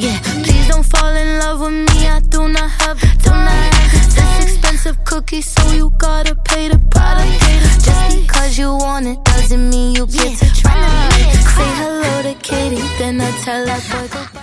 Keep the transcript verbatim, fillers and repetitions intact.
Yeah, please don't fall in love with me, I do not have the time. This expensive cookie, so you gotta pay the price. Just because you want it doesn't mean you get to try. Say hello to Katie, then I tell her boy goodbye.